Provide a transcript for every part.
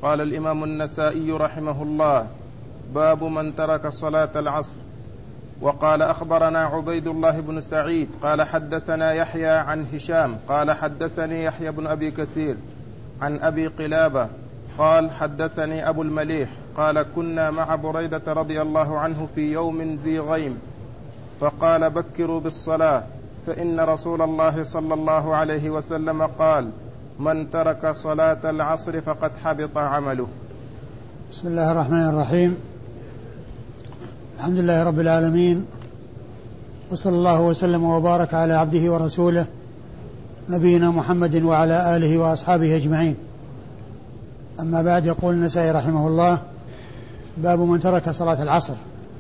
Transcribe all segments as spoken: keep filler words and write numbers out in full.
قال الإمام النسائي رحمه الله: باب من ترك صلاة العصر. وقال أخبرنا عبيد الله بن سعيد قال حدثنا يحيى عن هشام قال حدثني يحيى بن أبي كثير عن أبي قلابة قال حدثني أبو المليح قال كنا مع بريدة رضي الله عنه في يوم ذي غيم، فقال: بكروا بالصلاة، فإن رسول الله صلى الله عليه وسلم قال: من ترك صلاة العصر فقد حبط عمله. بسم الله الرحمن الرحيم. الحمد لله رب العالمين، وصلى الله وسلم وبارك على عبده ورسوله نبينا محمد وعلى آله وأصحابه أجمعين. أما بعد، يقول النسائي رحمه الله: باب من ترك صلاة العصر.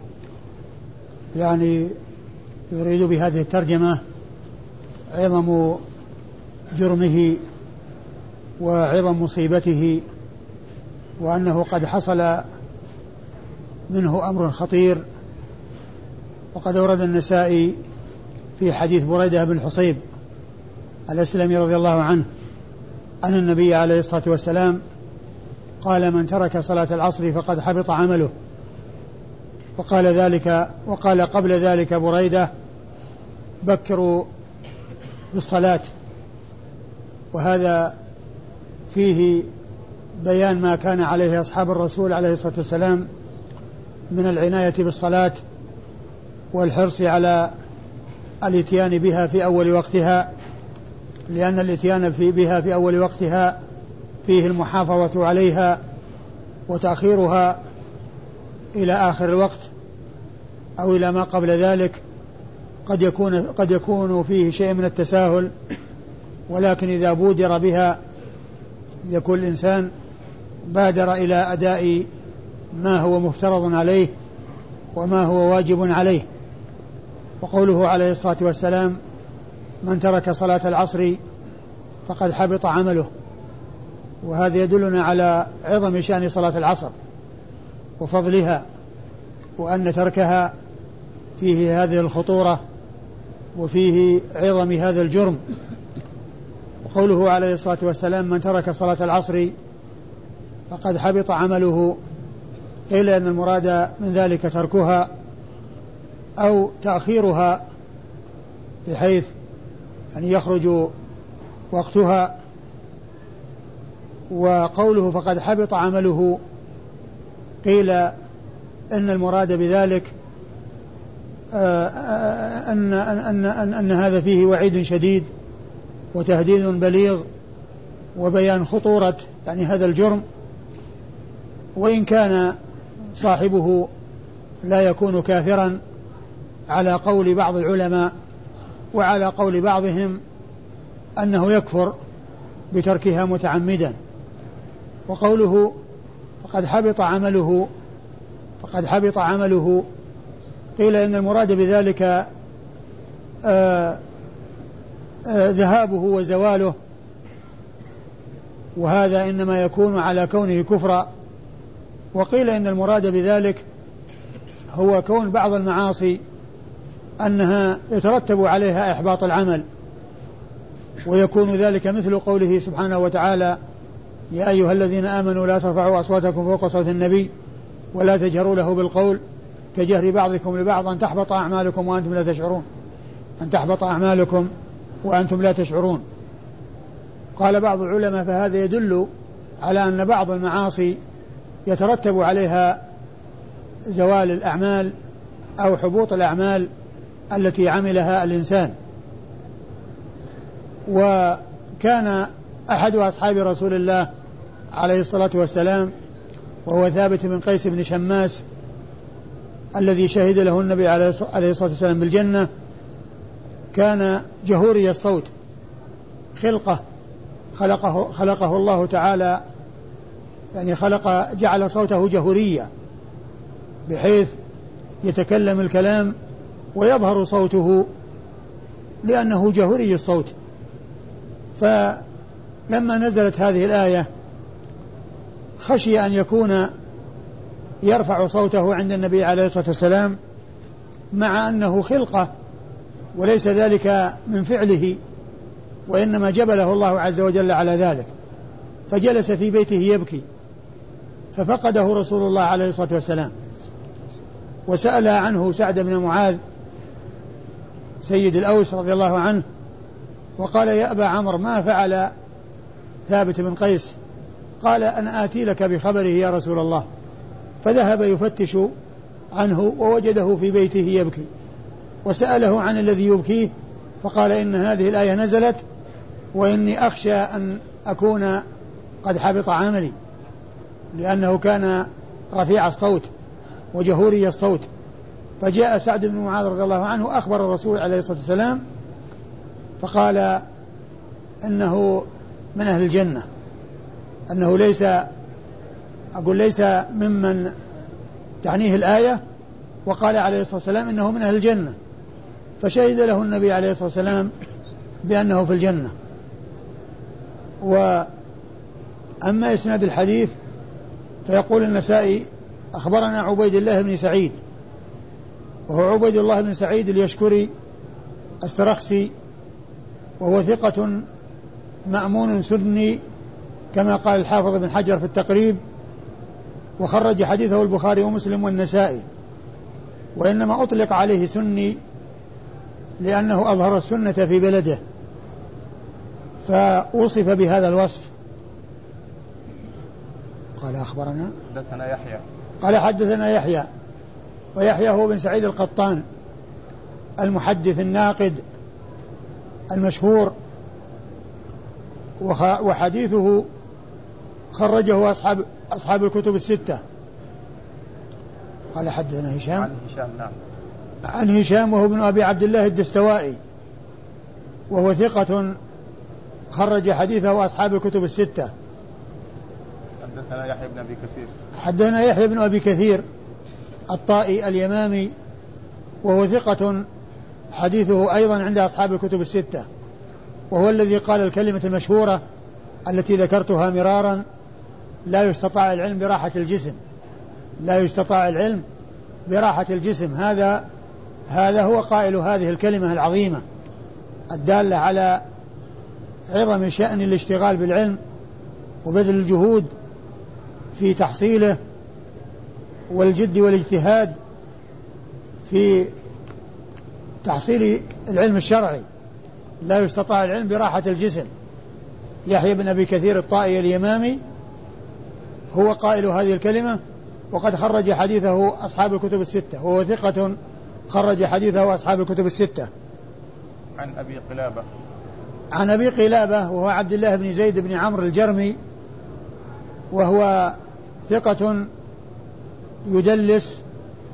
يعني يريد بهذه الترجمة عظم جرمه وعظم مصيبته، وأنه قد حصل منه أمر خطير. وقد ورد النسائي في حديث بريدة بن الحصيب الأسلمي رضي الله عنه أن النبي عليه الصلاة والسلام قال: من ترك صلاة العصر فقد حبط عمله. وقال ذلك وقال قبل ذلك بريدة: بكروا بالصلاة. وهذا فيه بيان ما كان عليه أصحاب الرسول عليه الصلاة والسلام من العناية بالصلاة والحرص على الاتيان بها في أول وقتها، لأن الاتيان في بها في أول وقتها فيه المحافظة عليها، وتأخيرها إلى آخر الوقت أو إلى ما قبل ذلك قد يكون قد يكون فيه شيء من التساهل، ولكن إذا بودر بها يكون الإنسان بادر إلى أداء ما هو مفترض عليه وما هو واجب عليه. وقوله عليه الصلاة والسلام: من ترك صلاة العصر فقد حبط عمله، وهذا يدلنا على عظم شأن صلاة العصر وفضلها، وأن تركها فيه هذه الخطورة وفيه عظم هذا الجرم. وقوله عليه الصلاة والسلام: من ترك صلاة العصر فقد حبط عمله، قيل أن المراد من ذلك تركها أو تأخيرها بحيث أن يخرج وقتها. وقوله فقد حبط عمله قيل أن المراد بذلك أن, أن, أن, أن هذا فيه وعيد شديد وتهديد بليغ وبيان خطورة يعني هذا الجرم، وإن كان صاحبه لا يكون كافرا على قول بعض العلماء، وعلى قول بعضهم أنه يكفر بتركها متعمدا. وقوله فقد حبط عمله فقد حبط عمله قيل إن المراد بذلك آآ آآ ذهابه وزواله، وهذا إنما يكون على كونه كفرا. وقيل إن المراد بذلك هو كون بعض المعاصي أنها يترتب عليها إحباط العمل، ويكون ذلك مثل قوله سبحانه وتعالى: يا أيها الذين آمنوا لا ترفعوا أصواتكم فوق صوت النبي ولا تجهروا له بالقول كجهر بعضكم لبعض أن تحبط أعمالكم وأنتم لا تشعرون أن تحبط أعمالكم وأنتم لا تشعرون. قال بعض العلماء: فهذا يدل على أن بعض المعاصي يترتب عليها زوال الأعمال أو حبوط الأعمال التي عملها الإنسان. وكان أحد أصحاب رسول الله عليه الصلاة والسلام وهو ثابت بن قيس بن شماس الذي شهد له النبي عليه الصلاة والسلام بالجنة، كان جهوري الصوت، خلقه خلقه, خلقه الله تعالى، يعني خلق جعل صوته جهوريا بحيث يتكلم الكلام ويظهر صوته لأنه جهوري الصوت. فلما نزلت هذه الآية خشي أن يكون يرفع صوته عند النبي عليه الصلاة والسلام مع أنه خلقه وليس ذلك من فعله، وإنما جبله الله عز وجل على ذلك، فجلس في بيته يبكي ففقده رسول الله عليه الصلاة والسلام، وسأل عنه سعد بن معاذ سيد الأوس رضي الله عنه، وقال: يا أبا عمرو، ما فعل ثابت بن قيس؟ قال: أنا آتي لك بخبره يا رسول الله. فذهب يفتش عنه ووجده في بيته يبكي، وسأله عن الذي يبكيه، فقال: إن هذه الآية نزلت وإني أخشى أن أكون قد حبط عملي، لأنه كان رفيع الصوت وجهوري الصوت. فجاء سعد بن معاذ رضي الله عنه أخبر الرسول عليه الصلاة والسلام، فقال إنه من أهل الجنة، أنه ليس أقول ليس ممن تعنيه الآية، وقال عليه الصلاة والسلام إنه من أهل الجنة، فشهد له النبي عليه الصلاة والسلام بأنه في الجنة. وأما إسناد الحديث فيقول النسائي: أخبرنا عبيد الله بن سعيد، وهو عبيد الله بن سعيد اليشكري السرخسي، وهو ثقة مأمون سني كما قال الحافظ بن حجر في التقريب، وخرج حديثه البخاري ومسلم والنسائي، وإنما أطلق عليه سني لأنه أظهر السنة في بلده فوصف بهذا الوصف. قال: أخبرنا حدثنا يحيى قال حدثنا يحيى ويحيى هو بن سعيد القطان المحدث الناقد المشهور، وحديثه خرجه أصحاب أصحاب الكتب الستة. قال: حدثنا هشام عن هشام نعم عن هشام وهو ابن أبي عبد الله الدستوائي، وهو ثقة خرج حديثه أصحاب الكتب الستة. حدثنا يحيى بن أبي كثير حدثنا يحيى بن أبي كثير الطائي اليمامي، وهو ثقة حديثه أيضا عند أصحاب الكتب الستة، وهو الذي قال الكلمة المشهورة التي ذكرتها مرارا: لا يستطاع العلم براحة الجسم، لا يستطاع العلم براحة الجسم. هذا هذا هو قائل هذه الكلمة العظيمة الدالة على عظم شأن الاشتغال بالعلم وبذل الجهود في تحصيله والجد والاجتهاد في تحصيل العلم الشرعي. لا يستطاع العلم براحة الجسم. يحيى بن أبي كثير الطائي اليمامي هو قائل هذه الكلمة، وقد خرج حديثه أصحاب الكتب الستة، وهو ثقة خرج حديثه أصحاب الكتب الستة. عن أبي قلابة عن أبي قلابة وهو عبد الله بن زيد بن عمرو الجرمي، وهو ثقة يدلس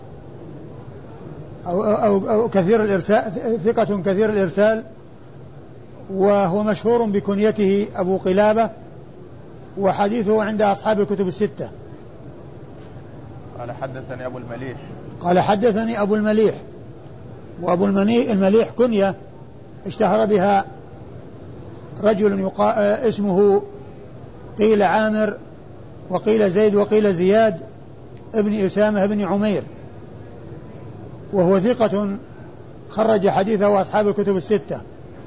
أو, أو, أو كثير الإرسال، ثقة كثير الإرسال، وهو مشهور بكنيته أبو قلابة، وحديثه عند أصحاب الكتب الستة. قال: حدثني أبو المليح قال: حدثني أبو المليح، وأبو المليح كنية اشتهر بها رجل يقا... اسمه قيل عامر وقيل زيد وقيل زياد ابن أسامة ابن عمير، وهو ثقة خرج حديثه أصحاب الكتب الستة.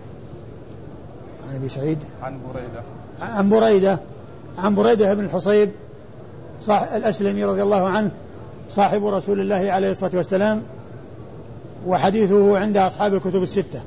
عن أبي سعيد عن بريدة عن بريدة عن بريدة بن الحصيب صاحب الأسلمي رضي الله عنه، صاحب رسول الله عليه الصلاة والسلام، وحديثه عند أصحاب الكتب الستة.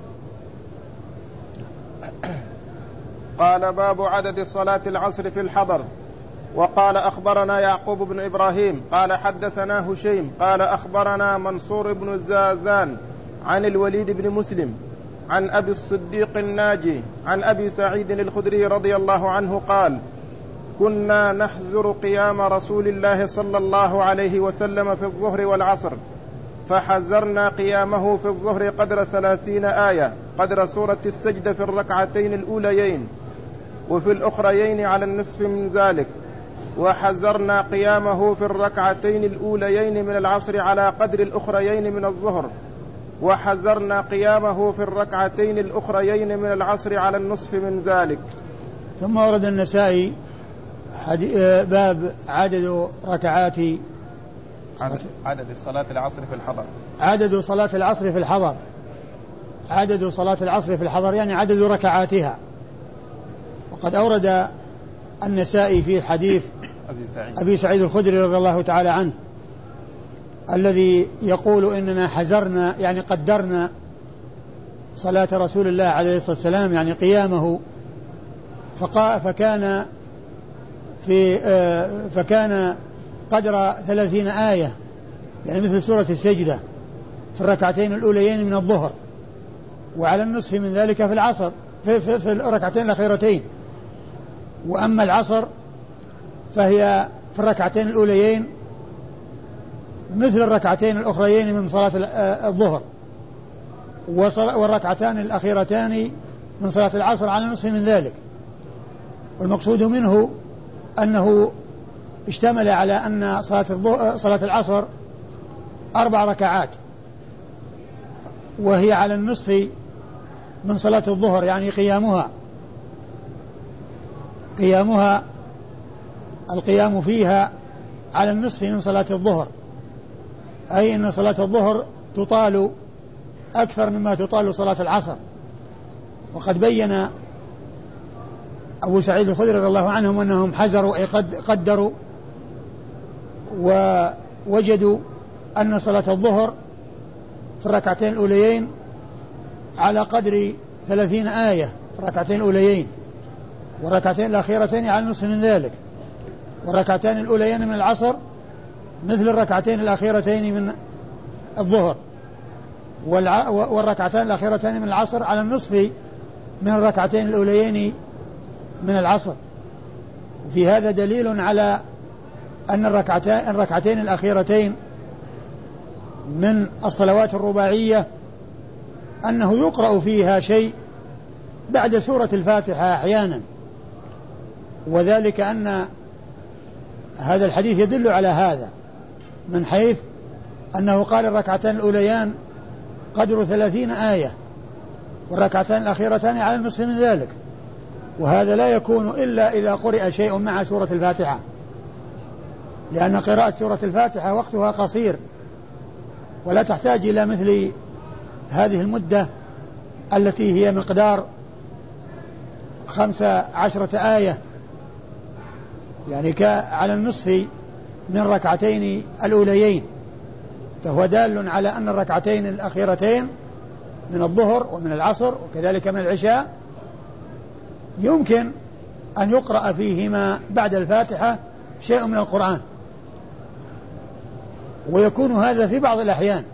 قال: باب عدد صلاة العصر في الحضر. وقال: أخبرنا يعقوب بن إبراهيم قال حدثنا هشيم قال أخبرنا منصور بن الزازان عن الوليد بن مسلم عن أبي الصديق الناجي عن أبي سعيد الخدري رضي الله عنه قال: كنا نحزر قيام رسول الله صلى الله عليه وسلم في الظهر والعصر، فحزرنا قيامه في الظهر قدر ثلاثين آية، قدر سورة السجدة في الركعتين الأوليين، وفي الأخريين على النصف من ذلك، وحزرنا قيامه في الركعتين الأوليين من العصر على قدر الأخريين من الظهر، وحزرنا قيامه في الركعتين الأخريين من العصر على النصف من ذلك. ثم ورد النسائي باب عدد ركعات عدد صلاة العصر في الحضر عدد صلاة العصر في الحضر عدد صلاة العصر في الحضر يعني عدد ركعاتها. وقد أورد النسائي في حديث أبي سعيد, أبي سعيد الخدري رضي الله تعالى عنه الذي يقول إننا حزرنا يعني قدرنا صلاة رسول الله عليه الصلاة والسلام يعني قيامه فقا فكان في فكان قدر ثلاثين آية يعني مثل سورة السجدة في الركعتين الأوليين من الظهر، وعلى النصف من ذلك في العصر في, في, في الركعتين الأخيرتين. وأما العصر فهي في الركعتين الأوليين مثل الركعتين الأخريين من صلاة الظهر، والركعتان الأخيرتان من صلاة العصر على النصف من ذلك. والمقصود منه أنه اشتمل على أن صلاة, صلاة العصر أربع ركعات وهي على النصف من صلاة الظهر، يعني قيامها قيامها القيام فيها على النصف من صلاة الظهر، أي أن صلاة الظهر تطال أكثر مما تطال صلاة العصر. وقد بين أبو سعيد الخدري رضي الله عنهم أنهم حزروا أي قدروا ووجدوا أن صلاة الظهر في الركعتين الأوليين على قدر ثلاثين آية في الركعتين الأوليين، والركعتين الأخيرتين على النصف من ذلك، والركعتين الأوليين من العصر مثل الركعتين الأخيرتين من الظهر، والركعتين الأخيرتين من العصر على النصف من الركعتين الأوليين من العصر. وفي هذا دليل على أن الركعتين, الركعتين الأخيرتين من الصلوات الرباعية أنه يقرأ فيها شيء بعد سورة الفاتحة أحيانا، وذلك أن هذا الحديث يدل على هذا من حيث أنه قال الركعتان الأوليان قدر ثلاثين آية والركعتان الأخيرتان على النصف من ذلك، وهذا لا يكون إلا إذا قرأ شيء مع سورة الفاتحة، لأن قراءة سورة الفاتحة وقتها قصير ولا تحتاج إلى مثل هذه المدة التي هي مقدار خمس عشرة آية، يعني على النصف من ركعتين الأوليين. فهو دال على أن الركعتين الأخيرتين من الظهر ومن العصر وكذلك من العشاء يمكن أن يقرأ فيهما بعد الفاتحة شيء من القرآن، ويكون هذا في بعض الأحيان،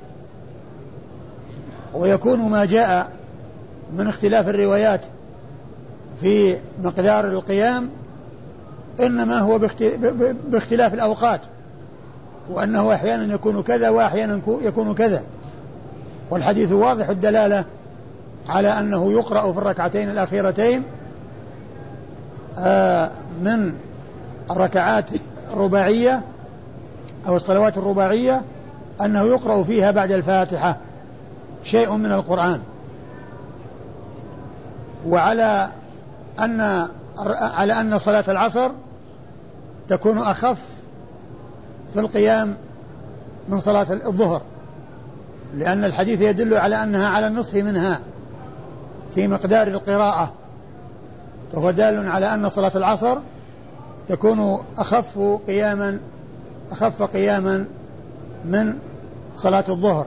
ويكون ما جاء من اختلاف الروايات في مقدار القيام إنما هو باختلاف الأوقات، وأنه أحيانا يكون كذا وأحيانا يكون كذا، والحديث واضح الدلالة على أنه يقرأ في الركعتين الأخيرتين من الركعات الرباعية أو الصلوات الرباعية أنه يقرأ فيها بعد الفاتحة شيء من القرآن. وعلى أن على أن صلاة العصر تكون أخف في القيام من صلاة الظهر، لأن الحديث يدل على أنها على النصف منها في مقدار القراءة، فهو دال على أن صلاة العصر تكون أخف قياما أخف قياما من صلاة الظهر.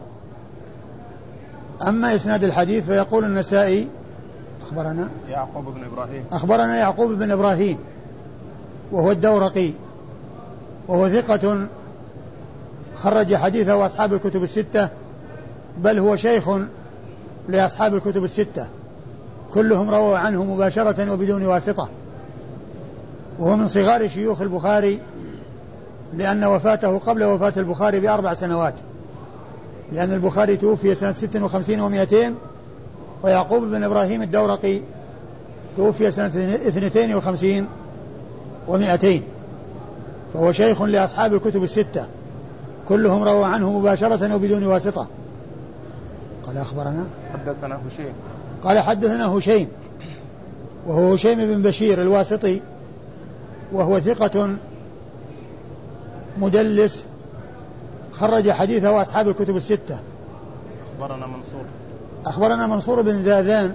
أما إسناد الحديث فيقول النسائي أخبرنا يعقوب بن إبراهيم أخبرنا يعقوب بن إبراهيم وهو الدورقي، وهو ثقة خرج حديثه أصحاب الكتب الستة، بل هو شيخ لأصحاب الكتب الستة، كلهم رووا عنه مباشرة وبدون واسطة، وهو من صغار شيوخ البخاري لأن وفاته قبل وفاة البخاري بأربع سنوات، لأن البخاري توفي سنة ست وخمسين ومئتين، ويعقوب بن إبراهيم الدورقي توفي سنة اثنتين وخمسين ومئتين، فهو شيخ لأصحاب الكتب الستة، كلهم رووا عنه مباشرة وبدون واسطة. قال أخبرنا حدثنا هشيم قال حدثنا هشيم وهو هشيم بن بشير الواسطي، وهو ثقة مدلس خرج حديثه أصحاب الكتب الستة. أخبرنا منصور أخبرنا منصور بن زاذان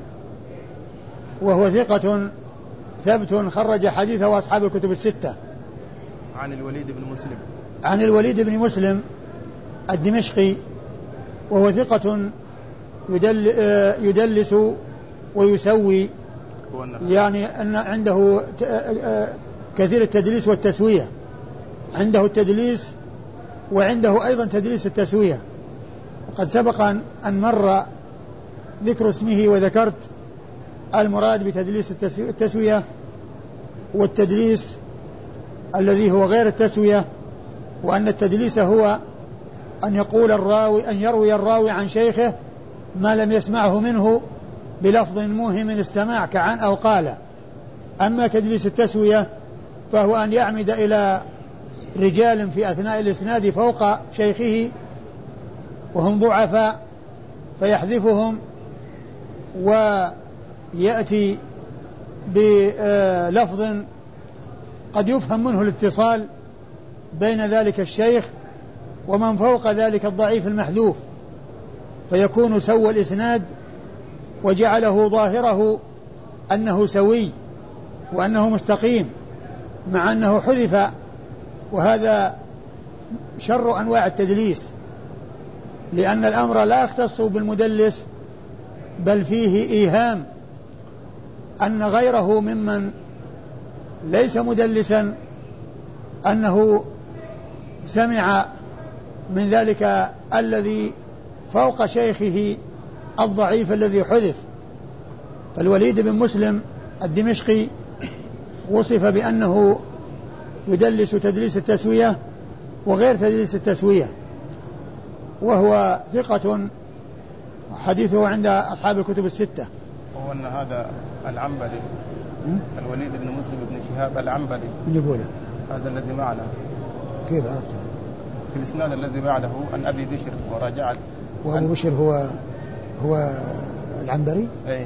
وهو ثقة ثبت خرج حديثه أصحاب الكتب الستة. عن الوليد بن مسلم عن الوليد بن مسلم الدمشقي وهو ثقة يدل يدلس ويسوي، يعني أن عنده كثير التدليس والتسوية، عنده التدليس وعنده أيضا تدليس التسوية. وقد سبق أن مر ذكر اسمه وذكرت المراد بتدليس التسوية والتدليس الذي هو غير التسوية، وأن التدليس هو أن يقول الراوي أن يروي الراوي عن شيخه ما لم يسمعه منه بلفظ موهم السماع كعن أو قال. أما تدليس التسوية فهو أن يعمد إلى رجال في أثناء الإسناد فوق شيخه وهم ضعفاء فيحذفهم ويأتي بلفظ قد يفهم منه الاتصال بين ذلك الشيخ ومن فوق ذلك الضعيف المحذوف، فيكون سوى الإسناد وجعله ظاهره أنه سوي وأنه مستقيم مع أنه حذف، وهذا شر أنواع التدليس، لأن الأمر لا يختص بالمدلس بل فيه إيهام أن غيره ممن ليس مدلسا أنه سمع من ذلك الذي فوق شيخه الضعيف الذي حذف. فالوليد بن مسلم الدمشقي وصف بأنه يدلس تدليس التسوية وغير تدليس التسوية، وهو ثقة حديثه عند أصحاب الكتب الستة. وهو أن هذا العنبري الوليد بن مسلم بن شهاب العنبري من يقوله هذا الذي معنا، كيف عرفت هذا؟ في الإسناد الذي بعده عن أبي بشر وراجعت. وأبو بشر هو هو العنبري؟ أي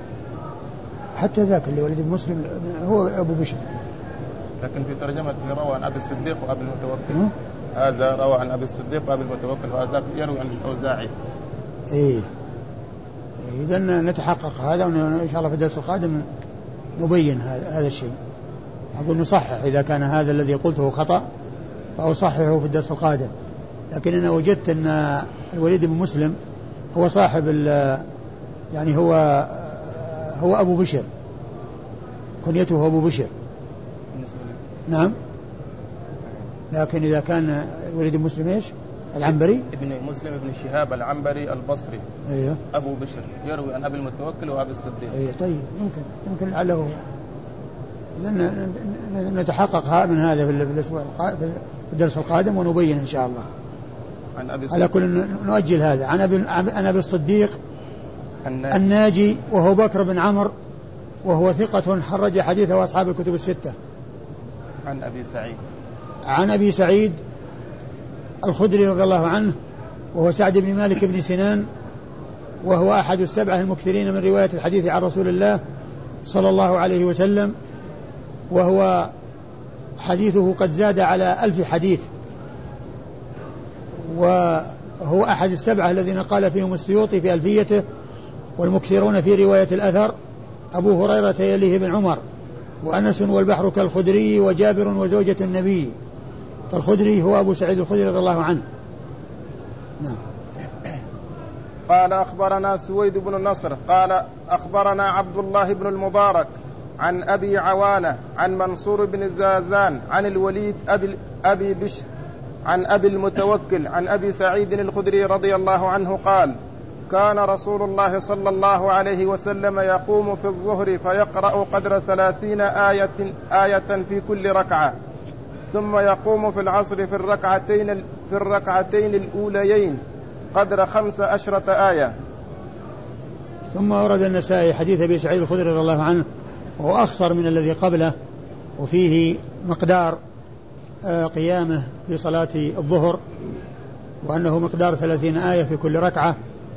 حتى ذاك اللي وليد بن مسلم هو أبو بشر، لكن في ترجمة روى عن أبي الصديق وأبي المتوكل. هذا روى عن أبي الصديق وأبي المتوكل، وهذا يروي عن الأوزاعي. إيه إذا نتحقق هذا، وإن شاء الله في الدرس القادم نبين هذا الشيء. أقول نصحح إذا كان هذا الذي قلته خطأ فأصححه في الدرس القادم. لكن أنا وجدت أن الوليد بن مسلم هو صاحب يعني هو هو أبو بشر، كنيته أبو بشر. نعم، لكن إذا كان الوليد بن مسلم إيش العنبري ابن مسلم ابن شهاب العنبري البصري. أيه. أبو بشر يروي عن أبي المتوكل وأبي الصديق. أيه طيب، يمكن يمكن لعله لأن نتحقق من هذا في الأسبوع في الدرس القادم ونبين إن شاء الله. عن أبي على كل نؤجل هذا. عن أبي عن أبي الصديق الناجي. الناجي وهو بكر بن عمرو وهو ثقة حرج حديثه أصحاب الكتب الستة. عن أبي سعيد عن أبي سعيد الخدري رضي الله عنه وهو سعد بن مالك بن سنان، وهو أحد السبعة المكثرين من رواية الحديث عن رسول الله صلى الله عليه وسلم، وهو حديثه قد زاد على ألف حديث، وهو أحد السبعة الذين قال فيهم السيوطي في ألفيته والمكثرون في رواية الأثر أبو هريرة يليه بن عمر وأنس والبحر كالخدري وجابر وزوجة النبي، فالخدري هو أبو سعيد الخدري رضي الله عنه. نعم. قال أخبرنا سويد بن النصر قال أخبرنا عبد الله بن المبارك عن أبي عوانة عن منصور بن الزازان عن الوليد أبي, أبي بشر عن أبي المتوكل عن أبي سعيد الخدري رضي الله عنه قال: كان رسول الله صلى الله عليه وسلم يقوم في الظهر فيقرأ قدر ثلاثين آية, آية في كل ركعة، ثم يقوم في العصر في الركعتين, في الركعتين الأوليين قدر خمس عشرة آية. ثم ورد النسائي حديث أبي سعيد الخدري رضي الله عنه وهو أخصر من الذي قبله، وفيه مقدار قيامه في صلاة الظهر وأنه مقدار ثلاثين آية في كل ركعة،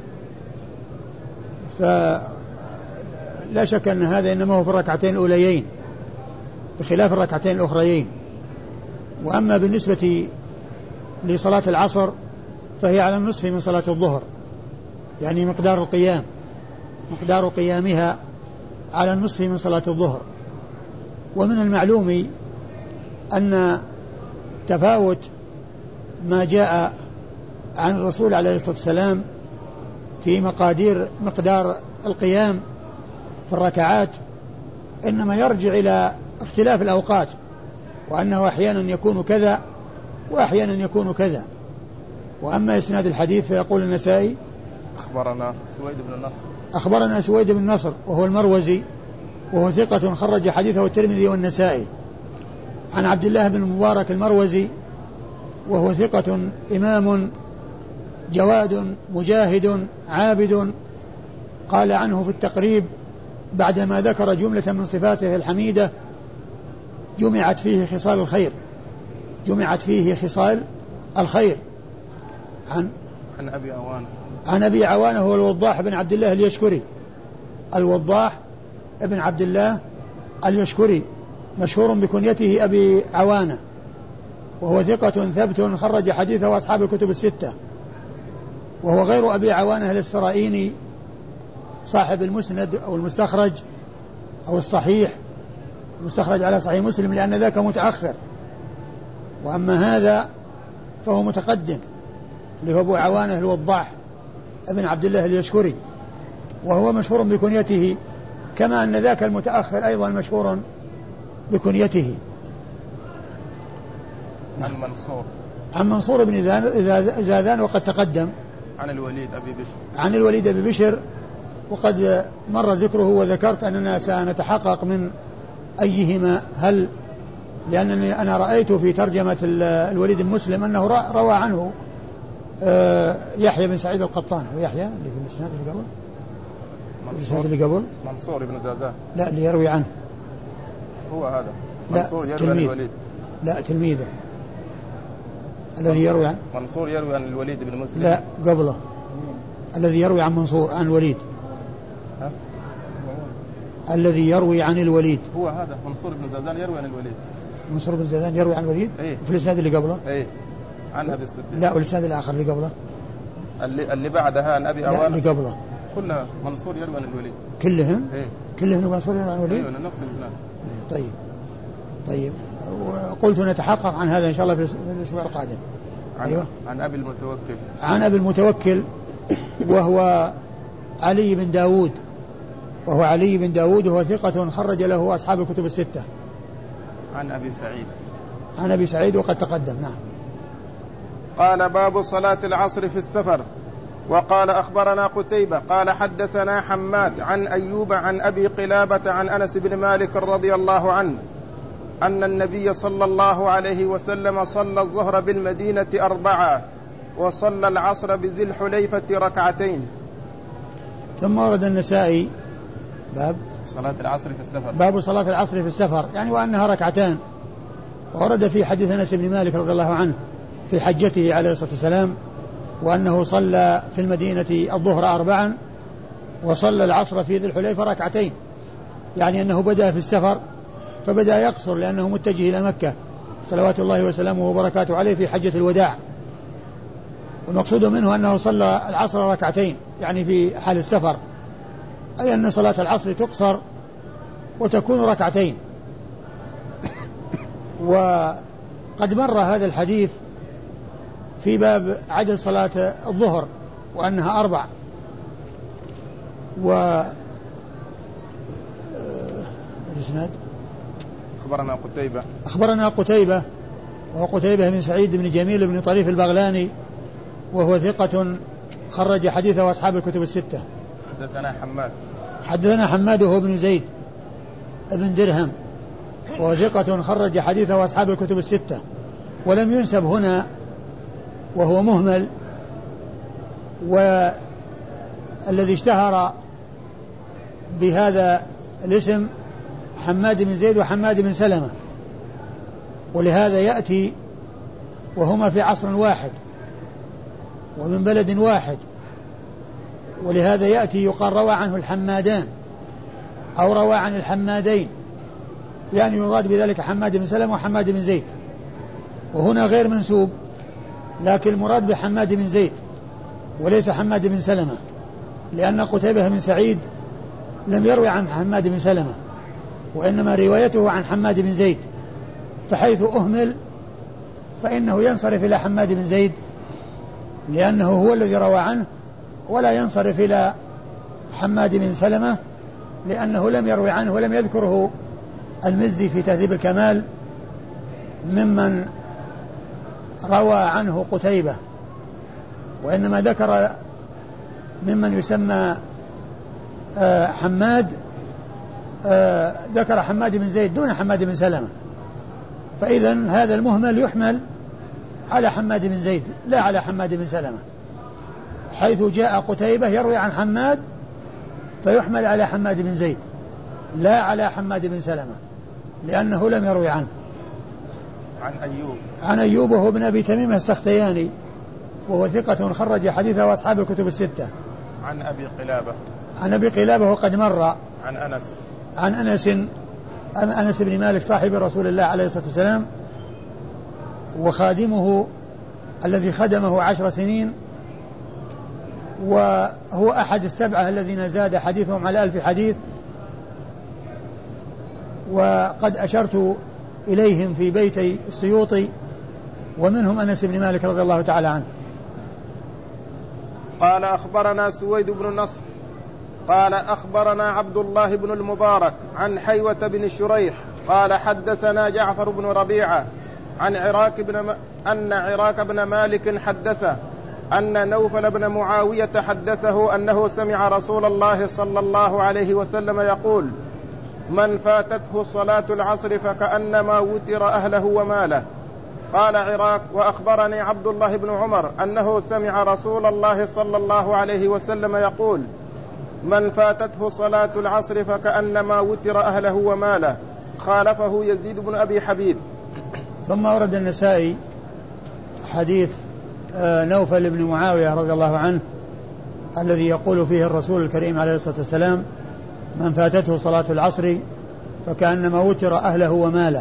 فلا شك أن هذا إنما هو في الركعتين الأوليين بخلاف الركعتين الأخريين. وأما بالنسبة لصلاة العصر فهي على النصف من صلاة الظهر، يعني مقدار القيام مقدار قيامها على النصف من صلاة الظهر. ومن المعلوم أن تفاوت ما جاء عن الرسول عليه الصلاة والسلام في مقادير مقدار القيام في الركعات إنما يرجع إلى اختلاف الأوقات، وأنه أحيانا يكون كذا وأحيانا يكون كذا. وأما إسناد الحديث فيقول النسائي أخبرنا سويد بن النصر أخبرنا سويد بن النصر وهو المروزي وهو ثقة خرج حديثه الترمذي والنسائي، عن عبد الله بن المبارك المروزي وهو ثقة إمام جواد مجاهد عابد، قال عنه في التقريب بعدما ذكر جملة من صفاته الحميدة جمعت فيه خصال الخير جمعت فيه خصال الخير عن عن أبي عوانة عن أبي عوانة هو الوضاح بن عبد الله اليشكري الوضاح ابن عبد الله اليشكري مشهور بكنيته أبي عوانة، وهو ثقة ثبت خرج حديثه أصحاب الكتب الستة، وهو غير أبي عوانة الإسرائيلي صاحب المسند أو المستخرج أو الصحيح المستخرج على صحيح مسلم، لأن ذاك متأخر، وأما هذا فهو متقدم اللي هو أبو عوانة الوضاح ابن عبد الله اليشكري، وهو مشهور بكنيته كما أن ذاك المتأخر أيضا مشهور بكنيته. عن منصور عن منصور بن زاذان وقد تقدم. عن الوليد أبي بشر عن الوليد أبي بشر وقد مر ذكره، وذكرت أننا سنتحقق من أيهما هل، لأنني أنا رأيت في ترجمة الوليد المسلم أنه روى عنه يحيى بن سعيد القطان، ويحيى اللي في الإسناد اللي قبل الإسناد اللي قبل منصور بن زاذان لا اللي يروي عنه هو هذا منصور يروي عن الوليد لا تلميذه الذي يروي عن منصور يروي عن الوليد بن مسلم لا قبله الذي يروي عن منصور عن الوليد ها؟ الذي يروي عن الوليد هو هذا منصور بن زاذان يروي عن الوليد منصور بن زاذان يروي عن الوليد ايه؟ في الإسناد اللي قبله ايه عن أبي الصديق لا والإسناد الآخر اللي قبله اللي, اللي بعدها عن أبي عوانة اللي قبله كلها منصور يروي عن الوليد كلهم ايه؟ كلهم منصور يروي عن الوليد ايوه نفس الإسناد إيه طيب طيب وقلت نتحقق عن هذا إن شاء الله في الأسبوع القادم. عن أيوة. عن أبي المتوكل عن أبي المتوكل وهو علي بن داود وهو علي بن داود وهو ثقة خرج له أصحاب الكتب الستة. عن أبي سعيد عن أبي سعيد وقد تقدم. نعم. قال باب صلاة العصر في السفر. وقال أخبرنا قتيبة قال حدثنا حماد عن أيوب عن أبي قلابة عن أنس بن مالك رضي الله عنه أن النبي صلى الله عليه وسلم صلى الظهر بالمدينة أربعة وصلى العصر بذي الحليفة ركعتين. ثم ورد النسائي باب صلاة العصر في السفر باب صلاة العصر في السفر يعني وأنها ركعتان. ورد في حديث أنس بن مالك رضي الله عنه في حجته عليه الصلاة والسلام وأنه صلى في المدينة الظهر أربعا وصلى العصر في ذي الحليفة ركعتين، يعني أنه بدأ في السفر فبدأ يقصر لأنه متجه إلى مكة صلوات الله وسلامه وبركاته عليه في حجة الوداع، والمقصود منه أنه صلى العصر ركعتين يعني في حال السفر، أي أن صلاة العصر تقصر وتكون ركعتين. وقد مر هذا الحديث في باب عدد صلاة الظهر وأنها أربع. و الإسناد أخبرنا قتيبة أخبرنا قتيبة وهو قتيبة بن سعيد بن جميل بن طريف البغلاني وهو ثقة خرج حديثه أصحاب الكتب الستة. حدثنا حماد حدثنا حماد وهو ابن زيد ابن درهم وهو ثقة خرج حديثه أصحاب الكتب الستة، ولم ينسب هنا وهو مهمل، والذي اشتهر بهذا الاسم حماد بن زيد وحماد بن سلمة، ولهذا يأتي وهما في عصر واحد ومن بلد واحد، ولهذا يأتي يقال روى عنه الحمادان أو روى عن الحمادين، يعني يراد بذلك حماد بن سلمة وحماد بن زيد، وهنا غير منسوب لكن المراد بحماد بن زيد وليس حماد بن سلمة، لأن قتيبة بن سعيد لم يروي عن حماد بن سلمة وإنما روايته عن حماد بن زيد، فحيث أهمل فإنه ينصرف إلى حماد بن زيد لأنه هو الذي روى عنه، ولا ينصرف إلى حماد بن سلمة لأنه لم يروي عنه ولم يذكره المزي في تهذيب الكمال ممن روى عنه قتيبة، وإنما ذكر ممن يسمى حماد، ذكر حماد بن زيد دون حماد بن سلمة، فإذا هذا المهمل يحمل على حماد بن زيد لا على حماد بن سلمة، حيث جاء قتيبة يروي عن حماد فيحمل على حماد بن زيد لا على حماد بن سلمة لأنه لم يروي عنه. عن أيوب عن أيوب وهو ابن أبي تميم السختياني وهو ثقة خرج حديثه وأصحاب الكتب الستة. عن أبي قلابة عن أبي قلابة وقد مر. عن أنس عن أنس أنس بن مالك صاحب رسول الله عليه الصلاة والسلام وخادمه الذي خدمه عشر سنين، وهو أحد السبعة الذين زاد حديثهم على ألف حديث، وقد أشرت إليهم في بيتي السيوطي ومنهم أنس بن مالك رضي الله تعالى عنه. قال أخبرنا سويد بن نصر قال أخبرنا عبد الله بن المبارك عن حيوة بن شريح قال حدثنا جعفر بن ربيعة عن عراك بن م... أن عراك بن مالك حدثه أن نوفل بن معاوية حدثه أنه سمع رسول الله صلى الله عليه وسلم يقول: من فاتته صلاة العصر فكأنما وتر أهله وماله. قال عراك: وأخبرني عبد الله بن عمر أنه سمع رسول الله صلى الله عليه وسلم يقول: من فاتته صلاة العصر فكأنما وتر أهله وماله. خالفه يزيد بن أبي حبيب. ثم ورد النسائي حديث نوفل بن معاوية رضي الله عنه الذي يقول فيه الرسول الكريم عليه الصلاة والسلام: من فاتته صلاة العصر فكأنما وتر أهله وماله.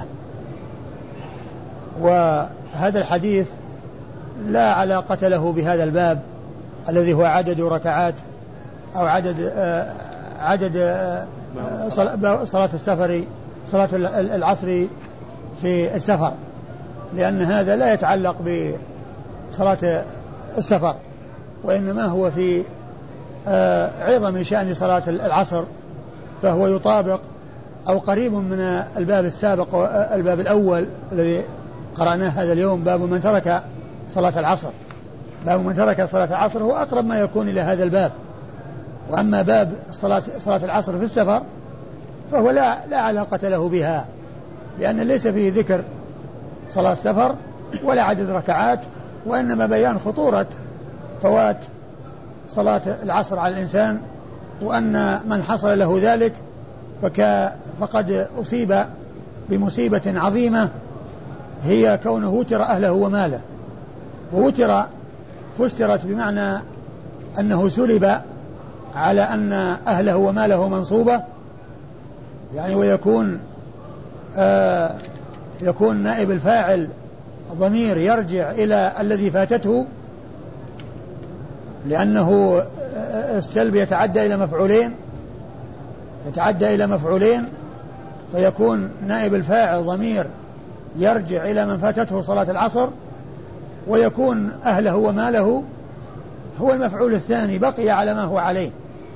وهذا الحديث لا علاقة له بهذا الباب الذي هو عدد ركعات أو عدد آه عدد آه صلاة السفر صلاة العصر في السفر، لأن هذا لا يتعلق بصلاة السفر، وإنما هو في آه عظم شأن صلاة العصر، فهو يطابق أو قريب من الباب السابق الباب الأول الذي قرأناه هذا اليوم، باب من ترك صلاة العصر. باب من ترك صلاة العصر هو أقرب ما يكون إلى هذا الباب. وأما باب صلاة, صلاة العصر في السفر فهو لا, لا علاقة له بها، لأن ليس فيه ذكر صلاة السفر ولا عدد ركعات، وإنما بيان خطورة فوات صلاة العصر على الإنسان، وأن من حصل له ذلك فك فقد أصيب بمصيبة عظيمة هي كونه وتر أهله وماله. ووتر فسرت بمعنى أنه سلب على أن أهله وماله منصوبة، يعني ويكون آه يكون نائب الفاعل ضمير يرجع إلى الذي فاتته، لأنه السلب يتعدى إلى مفعولين يتعدى إلى مفعولين فيكون نائب الفاعل ضمير يرجع إلى من فاتته صلاة العصر، ويكون أهله وماله هو المفعول الثاني بقي على ما هو عليه.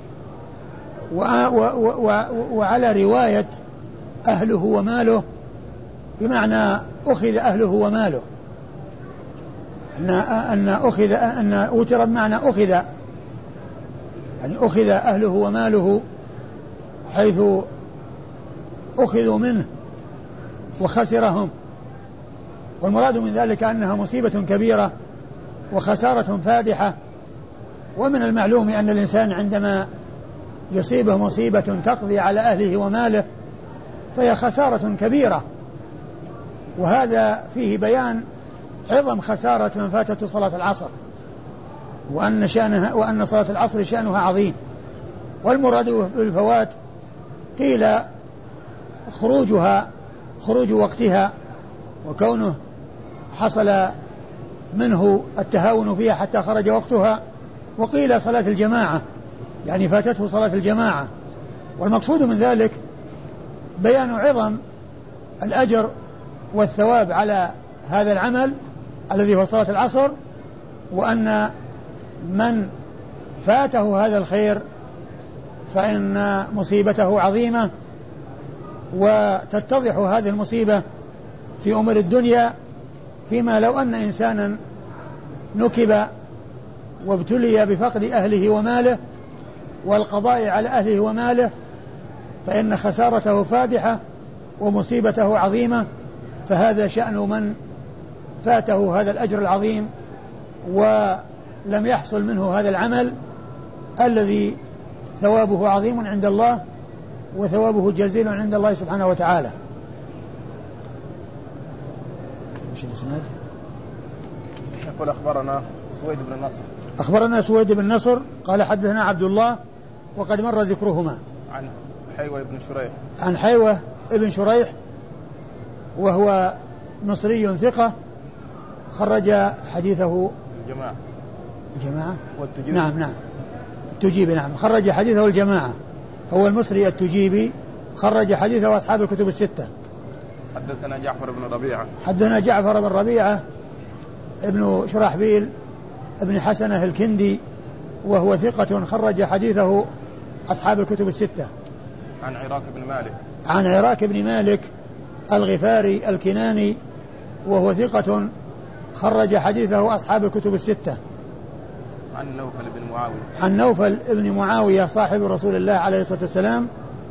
وعلى رواية أهله وماله بمعنى أخذ أهله وماله، أن أن أخذ أن وتر بمعنى أخذ، يعني أخذ أهله وماله حيث أخذوا منه وخسرهم. والمراد من ذلك أنها مصيبة كبيرة وخسارة فادحة. ومن المعلوم أن الإنسان عندما يصيبه مصيبة تقضي على أهله وماله فهي خسارة كبيرة، وهذا فيه بيان عظم خسارة من فاتته صلاة العصر، وأن شأنها وأن صلاة العصر شأنها عظيم. والمراد بالفوات قيل خروجها خروج وقتها وكونه حصل منه التهاون فيها حتى خرج وقتها، وقيل صلاة الجماعة يعني فاتته صلاة الجماعة. والمقصود من ذلك بيان عظم الأجر والثواب على هذا العمل، الذي هو صلاة العصر، وأن من فاته هذا الخير فإن مصيبته عظيمة، وتتضح هذه المصيبة في أمور الدنيا، فيما لو أن إنسانا نكب وابتلي بفقد أهله وماله والقضاء على أهله وماله فإن خسارته فادحة ومصيبته عظيمة. فهذا شأن من فاته هذا الأجر العظيم ولم يحصل منه هذا العمل الذي ثوابه عظيم عند الله وثوابه جزيل عند الله سبحانه وتعالى. ايش الاسناد؟ يقول أخبرنا سويد بن النصر. أخبرنا سويد بن النصر قال حدثنا عبد الله وقد مر ذكرهما. عن حيوة بن شريح. عن حيوة بن شريح وهو مصري ثقة خرج حديثه الجماعة. الجماعة؟ والتجيبي. نعم نعم التجيبي نعم خرج حديثه الجماعة. هو المصري التجيبي خرج حديثه أصحاب الكتب الستة. حدثنا جعفر بن ربيعة. حدثنا جعفر بن ربيعة ابن شراحبيل ابن حسنة الكندي وهو ثقة خرج حديثه أصحاب الكتب الستة. عن عراك بن مالك. عن عراك بن مالك الغفاري الكناني وهو ثقة خرج حديثه أصحاب الكتب الستة. عن نوفل بن معاوية. عن نوفل بن معاوية صاحب رسول الله عليه الصلاة والسلام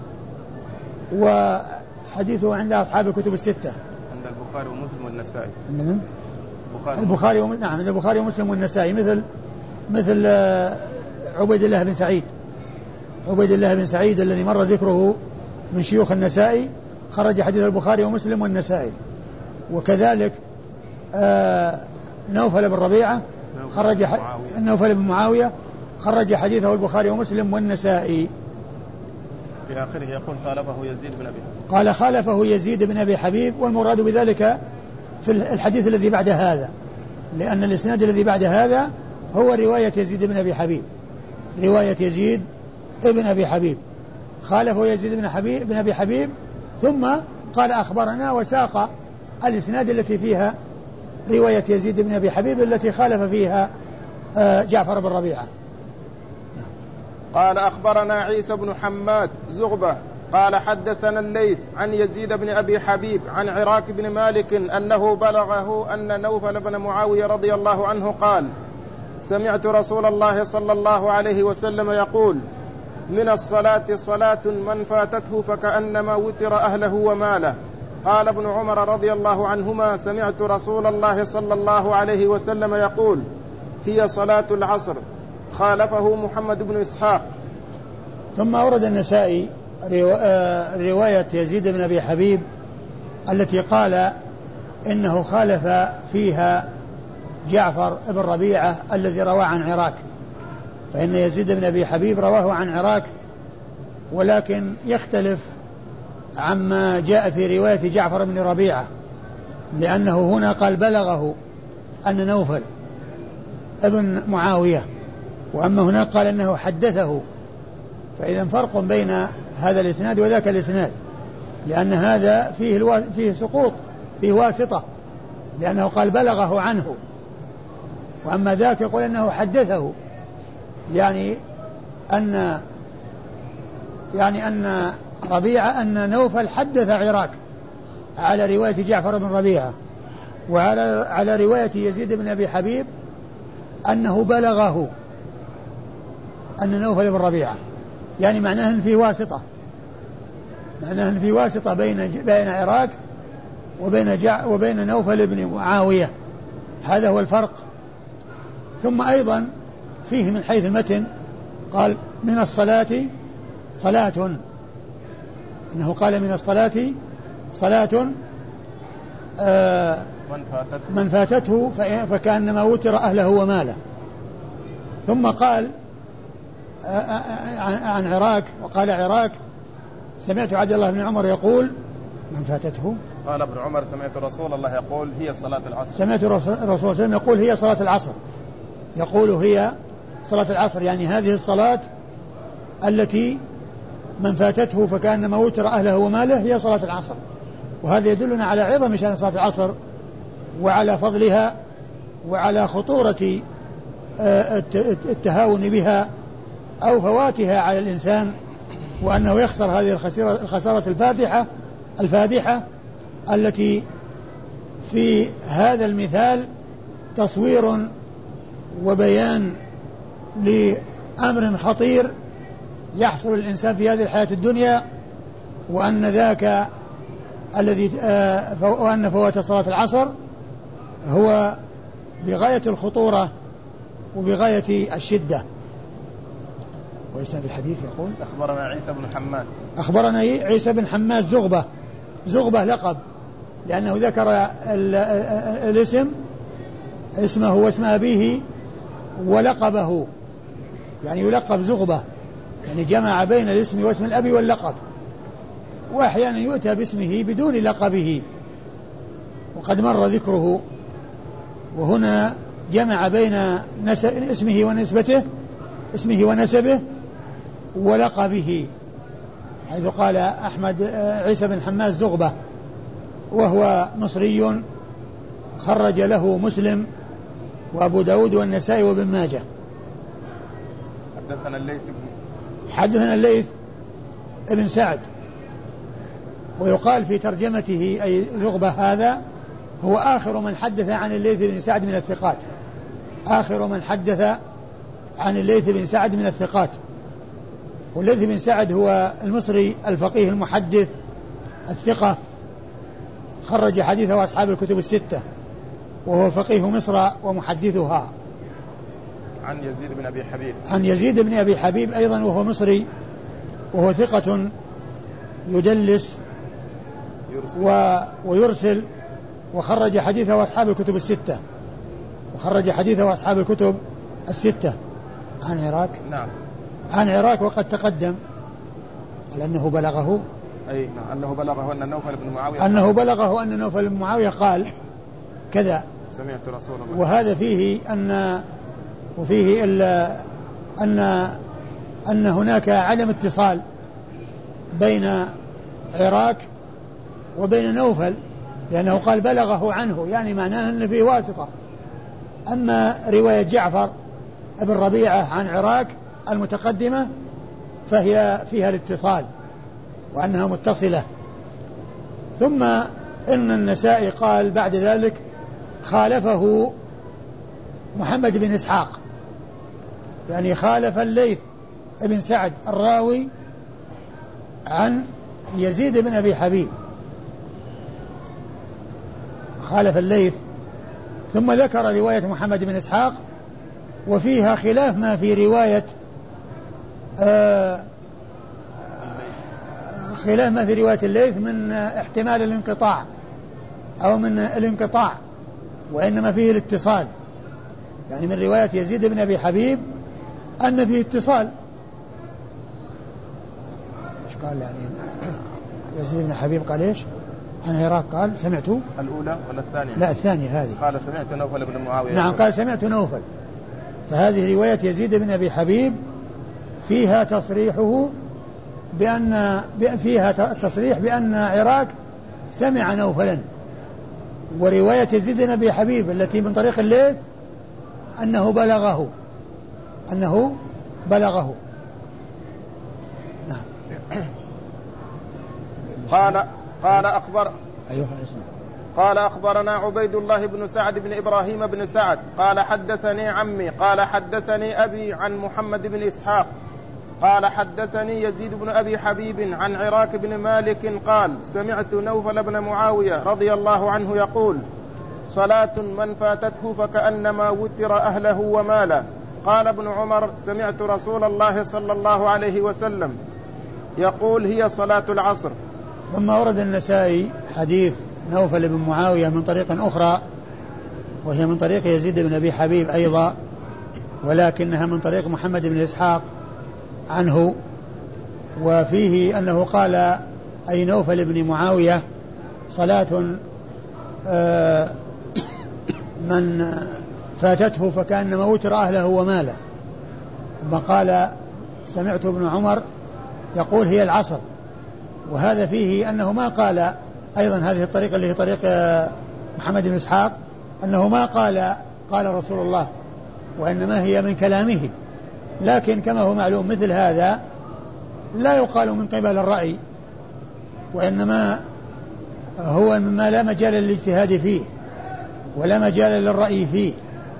وحديثه عند أصحاب الكتب الستة. عند البخاري ومسلم والنسائي. من؟ البخاري. البخاري وم... نعم عند البخاري ومسلم والنسائي مثل مثل عبيد الله بن سعيد. عبيد الله بن سعيد الذي مر ذكره من شيوخ النسائي خرج حديث البخاري ومسلم والنسائي. وكذلك آه نوفل بن ربيعة خرج ح... نوفل بن معاوية خرج حديثه البخاري ومسلم والنسائي. في آخره يقول خالفه يزيد بن أبي حبيب. قال خالفه يزيد بن أبي حبيب والمراد بذلك في الحديث الذي بعد هذا، لأن الإسناد الذي بعد هذا هو رواية يزيد بن أبي حبيب. رواية يزيد ابن أبي حبيب خالفه يزيد بن حبيب بن أبي حبيب ثم قال أخبرنا وساق الإسناد التي فيها رواية يزيد بن أبي حبيب التي خالف فيها جعفر بن ربيعة. قال أخبرنا عيسى بن حماد زغبة قال حدثنا الليث عن يزيد بن أبي حبيب عن عراك بن مالك أنه بلغه أن نوفل بن معاوية رضي الله عنه قال سمعت رسول الله صلى الله عليه وسلم يقول من الصلاة صلاة من فاتته فكأنما وتر أهله وماله. قال ابن عمر رضي الله عنهما سمعت رسول الله صلى الله عليه وسلم يقول هي صلاة العصر. خالفه محمد بن إسحاق. ثم أورد النسائي رواية يزيد بن أبي حبيب التي قال إنه خالف فيها جعفر بن ربيعة الذي روى عن عراك، فإن يزيد بن أبي حبيب رواه عن عراك ولكن يختلف عما جاء في رواية جعفر بن ربيعة، لأنه هنا قال بلغه أن نوفل ابن معاوية، وأما هنا قال أنه حدثه، فإذا فرق بين هذا الإسناد وذاك الإسناد، لأن هذا فيه, الوا... فيه سقوط فيه واسطة، لأنه قال بلغه عنه، وأما ذاك يقول أنه حدثه، يعني أن يعني أن ربيعة أن نوفل حدث عراك على رواية جعفر بن ربيعة، وعلى على رواية يزيد بن أبي حبيب أنه بلغه أن نوفل بن ربيعة، يعني معناه أن في واسطة، معناه أن في واسطة بين بين عراك وبين جع وبين نوفل بن معاوية، هذا هو الفرق. ثم أيضا فيه من حيث المتن قال من الصلاة صلاة، أنه قال من الصلاة صلاة آه من فاتته فكأنما وتر أهله وماله. ثم قال عن عراك وقال عراك سمعت عبد الله بن عمر يقول من فاتته، قال ابن عمر سمعت رسول الله يقول هي صلاة العصر، سمعت رسول الله صلى الله عليه وسلم يقول هي صلاة العصر، يقول هي صلاة العصر، يعني هذه الصلاة التي من فاتته فكأنما وتر أهله وماله هي صلاة العصر. وهذا يدلنا على عظم شأن صلاة العصر وعلى فضلها وعلى خطورة التهاون بها أو فواتها على الإنسان، وأنه يخسر هذه الخسارة الفادحة الفادحة التي في هذا المثال تصوير وبيان لأمر خطير يحصل الإنسان في هذه الحياة الدنيا، وأن ذاك الذي وأن فوات صلاة العصر هو بغاية الخطورة وبغاية الشدة. وإسناد الحديث يقول: أخبرنا عيسى بن حماد أخبرنا عيسى بن حماد زغبة زغبة لقب، لأنه ذكر الاسم اسمه واسم أبيه ولقبه، يعني يلقب زغبة، يعني جمع بين الاسم واسم الأب واللقب، وأحيانا يؤتى باسمه بدون لقبه وقد مر ذكره، وهنا جمع بين اسمه ونسبته اسمه ونسبه ولقبه، حيث قال أحمد عيسى بن حماد زغبة، وهو مصري خرج له مسلم وأبو داود والنسائي وابن ماجه. حدثنا الليث حدثنا الليث ابن سعد، ويقال في ترجمته أي زغبة هذا هو آخر من حدث عن الليث بن سعد من الثقات، آخر من حدث عن الليث بن سعد من الثقات. والليث بن سعد هو المصري الفقيه المحدث الثقة، خرج حديثه أصحاب الكتب الستة، وهو فقيه مصر ومحدثها. عن يزيد بن أبي حبيب عن يزيد بن أبي حبيب أيضا وهو مصري، وهو ثقة يدلس يرسل. و... ويرسل، وخرج حديثه أصحاب الكتب الستة وخرج حديثه أصحاب الكتب الستة. عن عراك نعم عن عراك وقد تقدم على أنه بلغه أي أنه بلغه أن نوفل بن معاوية أنه بلغه أن نوفل بن معاوية قال كذا. سمعت رسول الله. وهذا فيه أن وفيه إلا أن أن هناك عدم اتصال بين عراك وبين نوفل، لأنه قال بلغه عنه، يعني معناه أن فيه واسطة. أما رواية جعفر ابن ربيعة عن عراك المتقدمة فهي فيها الاتصال وأنها متصلة. ثم إن النسائي قال بعد ذلك خالفه محمد بن إسحاق، يعني خالف الليث بن سعد الراوي عن يزيد بن أبي حبيب، خالف الليث. ثم ذكر رواية محمد بن إسحاق وفيها خلاف ما في رواية آه خلاف ما في رواية الليث من احتمال الانقطاع أو من الانقطاع، وإنما فيه الاتصال، يعني من رواية يزيد بن أبي حبيب أن فيه اتصال. إيش قال يعني يزيد بن حبيب؟ قال إيش عن عراك؟ قال سمعت الأولى ولا الثانية؟ لا الثانية هذه. قال سمعت نوفل بن معاوية. نعم قال سمعت نوفل. فهذه رواية يزيد بن أبي حبيب فيها تصريحه بأن فيها تصريح بأن عراك سمع نوفلا، ورواية يزيد بن أبي حبيب التي من طريق الليث أنه بلغه أنه بلغه نعم. قال قال أخبر أيوه قال أخبرنا عبيد الله بن سعد بن إبراهيم بن سعد قال حدثني عمي قال حدثني أبي عن محمد بن إسحاق قال حدثني يزيد بن أبي حبيب عن عراك بن مالك قال سمعت نوفل بن معاوية رضي الله عنه يقول صلاة من فاتته فكأنما وتر أهله وماله. قال ابن عمر سمعت رسول الله صلى الله عليه وسلم يقول هي صلاة العصر. ثم ورد النسائي حديث نوفل بن معاوية من طريق أخرى، وهي من طريق يزيد بن أبي حبيب أيضا، ولكنها من طريق محمد بن إسحاق عنه، وفيه أنه قال أي نوفل بن معاوية صلاة من فاتته فكأنما وتر أهله وماله. ثم قال سمعت ابن عمر يقول هي العصر، وهذا فيه أنه ما قال أيضا هذه الطريقة اللي هي طريق محمد بن إسحاق أنه ما قال قال رسول الله، وإنما هي من كلامه. لكن كما هو معلوم مثل هذا لا يقال من قبل الرأي، وإنما هو مما لا مجال للاجتهاد فيه ولا مجال للرأي فيه.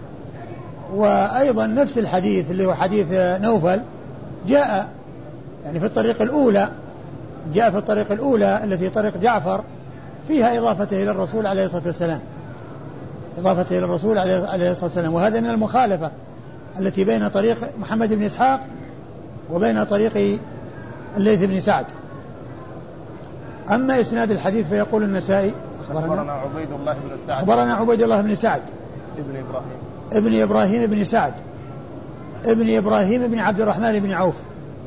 وأيضا نفس الحديث اللي هو حديث نوفل جاء يعني في الطريق الأولى، جاء في الطريق الأولى التي طريق جعفر فيها إضافته إلى الرسول عليه الصلاة والسلام، إضافته إلى الرسول عليه الصلاة والسلام. وهذا من المخالفة التي بين طريق محمد بن إسحاق وبين طريق الليث بن سعد. أما إسناد الحديث فيقول النسائي أخبرنا عبيد الله بن سعد أخبرنا عبيد الله بن سعد ابن إبراهيم ابن إبراهيم بن سعد ابن إبراهيم بن عبد الرحمن بن عوف.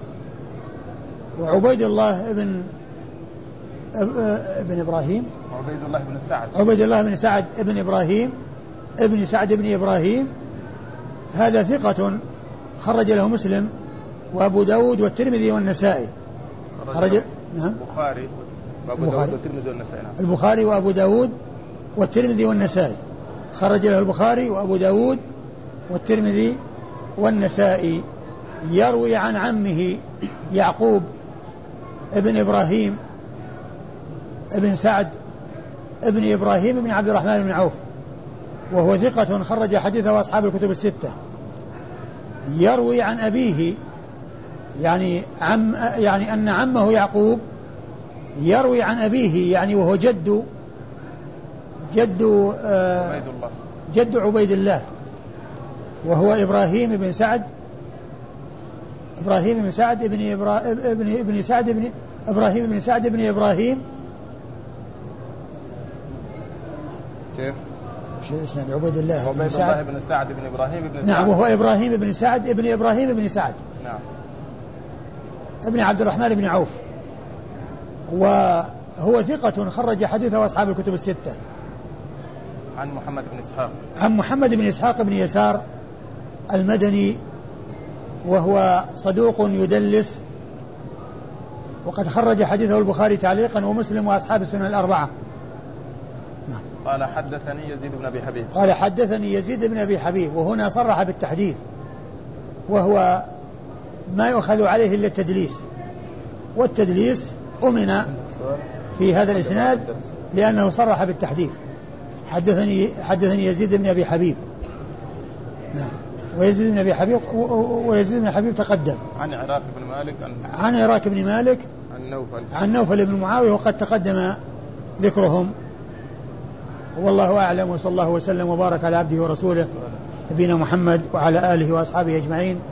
وعبيد الله ابن ابن إبراهيم عبيد الله بن سعد عبيد الله بن سعد ابن إبراهيم ابن سعد ابن إبراهيم، هذا ثقة خرج له مسلم وأبو داود والترمذي والنسائي. خرج نعم البخاري وأبو داود والترمذي والنسائي. البخاري وأبو داود والترمذي والنسائي، خرج له البخاري وأبو داود والترمذي والنسائي. يروي عن عمه يعقوب ابن إبراهيم ابن سعد ابن إبراهيم بن عبد الرحمن بن عوف، وهو ثقة خرج حديثه أصحاب الكتب الستة. يروي عن أبيه يعني عم يعني أن عمه يعقوب يروي عن أبيه يعني وهو جد جد آه عبيد الله جد عبيد الله، وهو إبراهيم بن سعد إبراهيم بن سعد ابن إبرا ابن ابن سعد ابن إبراهيم بن سعد ابن إبراهيم. كيف؟ شو اسمه عبيد الله عبيد الله بن سعد بن إبراهيم بن سعد. نعم، وهو إبراهيم بن سعد ابن إبراهيم بن سعد نعم ابن عبد الرحمن بن عوف، وهو ثقة خرج حديثه أصحاب الكتب الستة. عن محمد بن إسحاق عن محمد بن إسحاق بن يسار المدني، وهو صدوق يدلس، وقد خرج حديثه البخاري تعليقا ومسلم وأصحاب السنن الأربعة. نعم. قال حدثني يزيد بن أبي حبيب قال حدثني يزيد بن أبي حبيب، وهنا صرح بالتحديث، وهو ما يؤخذ عليه إلا التدليس، والتدليس أمن في هذا الإسناد لأنه صرح بالتحديث. حدثني حدثني يزيد بن أبي حبيب. نعم. ويزيد بن أبي حبيب ويزيد بن حبيب تقدم. عن عراك بن مالك عن, عن عراك بن مالك عن نوفل عن نوفل بن معاوية، وقد تقدم ذكرهم. والله أعلم، وصلى الله وسلم وبارك على عبده ورسوله نبينا محمد وعلى آله وأصحابه أجمعين.